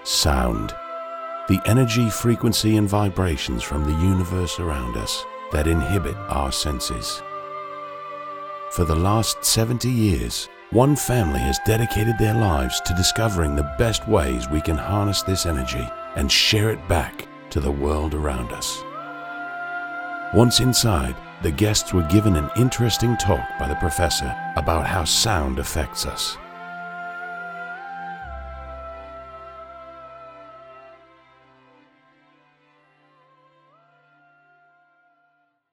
Sound. The energy, frequency, and vibrations from the universe around us that inhibit our senses. For the last 70 years, one family has dedicated their lives to discovering the best ways we can harness this energy and share it back to the world around us. Once inside, the guests were given an interesting talk by the professor about how sound affects us.